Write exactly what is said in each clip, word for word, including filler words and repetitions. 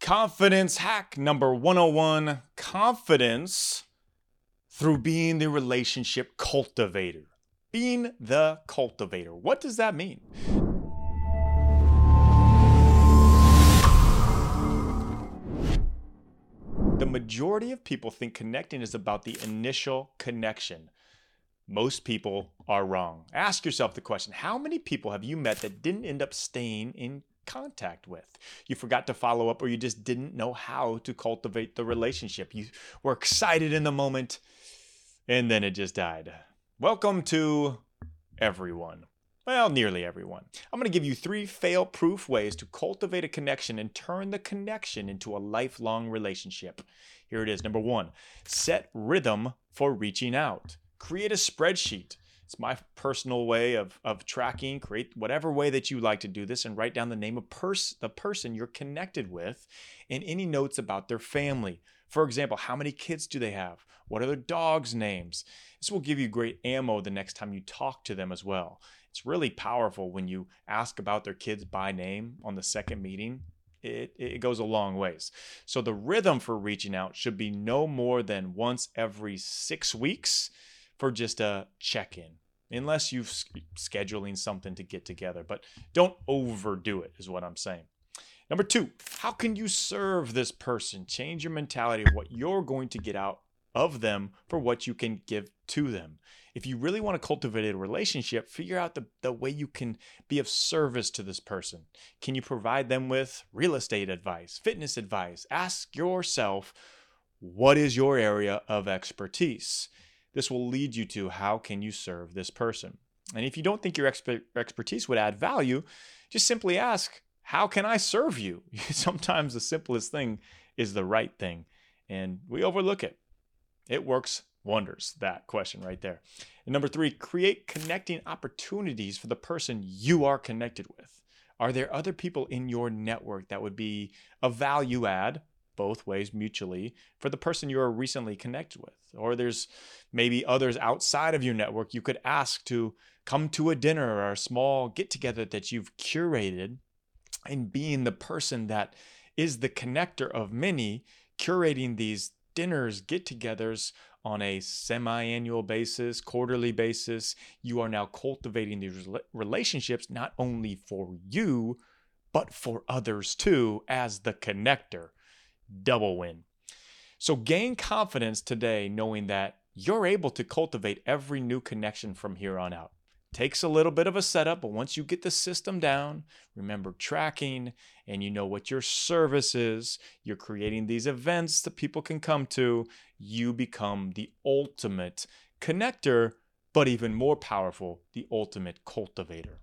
Confidence hack number one oh one, confidence through being the relationship cultivator. Being the cultivator. What does that mean? The majority of people think connecting is about the initial connection. Most people are wrong. Ask yourself the question, how many people have you met that didn't end up staying in contact with? You forgot to follow up, or you just didn't know how to cultivate the relationship. You were excited in the moment and then it just died. Welcome to everyone. Well, nearly everyone. I'm going to give you three fail-proof ways to cultivate a connection and turn the connection into a lifelong relationship. Here it is. Number one, set rhythm for reaching out. Create a spreadsheet. It's my personal way of, of tracking. Create whatever way that you like to do this and write down the name of pers- the person you're connected with and any notes about their family. For example, how many kids do they have? What are their dogs' names? This will give you great ammo the next time you talk to them as well. It's really powerful when you ask about their kids by name on the second meeting. It, it goes a long ways. So the rhythm for reaching out should be no more than once every six weeks for just a check-in, unless you're scheduling something to get together. But don't overdo it is what I'm saying. Number two, how can you serve this person? Change your mentality of what you're going to get out of them for what you can give to them. If you really want to cultivate a relationship, figure out the, the way you can be of service to this person. Can you provide them with real estate advice, fitness advice? Ask yourself, what is your area of expertise? This will lead you to how can you serve this person. And if you don't think your exper- expertise would add value, just simply ask, how can I serve you? Sometimes the simplest thing is the right thing, and we overlook it. It works wonders, that question right there. And number three, create connecting opportunities for the person you are connected with. Are there other people in your network that would be a value add, both ways mutually, for the person you are recently connected with? Or there's maybe others outside of your network you could ask to come to a dinner or a small get-together that you've curated, and being the person that is the connector of many, curating these dinners, get-togethers on a semi-annual basis, quarterly basis. You are now cultivating these relationships not only for you, but for others too, as the connector. Double win. So gain confidence today knowing that you're able to cultivate every new connection from here on out. Takes a little bit of a setup, but once you get the system down, remember tracking, and you know what your service is, you're creating these events that people can come to, you become the ultimate connector, but even more powerful, the ultimate cultivator.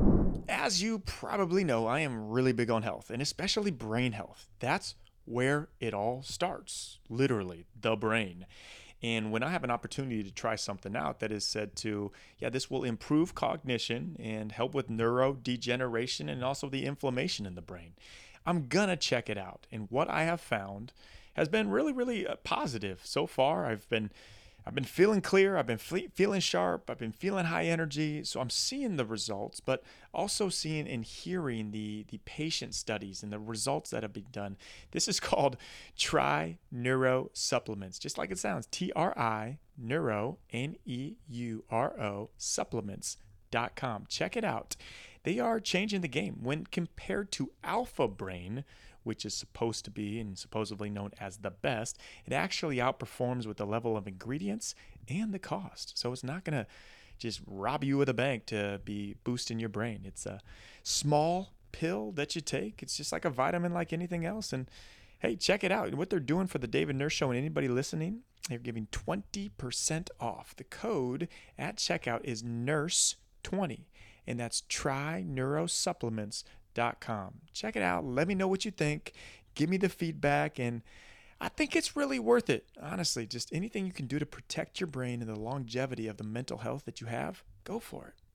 As you probably know, I am really big on health, and especially brain health. That's where it all starts, literally, the brain. And when I have an opportunity to try something out that is said to, yeah, this will improve cognition and help with neurodegeneration and also the inflammation in the brain, I'm gonna check it out. And what I have found has been really, really uh, positive so far. I've been I've been feeling clear. I've been fe- feeling sharp. I've been feeling high energy. So I'm seeing the results, but also seeing and hearing the, the patient studies and the results that have been done. This is called Tri Neuro Supplements, just like it sounds. T R I Neuro, N E U R O, supplements dot com. Check it out. They are changing the game when compared to Alpha Brain, which is supposed to be and supposedly known as the best. It actually outperforms with the level of ingredients and the cost. So it's not going to just rob you of the bank to be boosting your brain. It's a small pill that you take. It's just like a vitamin like anything else. And hey, check it out. What they're doing for the David Nurse Show and anybody listening, they're giving twenty percent off. The code at checkout is nurse twenty, and that's Tri Neuro Supplements dot com. Check it out. Let me know what you think. Give me the feedback. And I think it's really worth it. Honestly, just anything you can do to protect your brain and the longevity of the mental health that you have, go for it.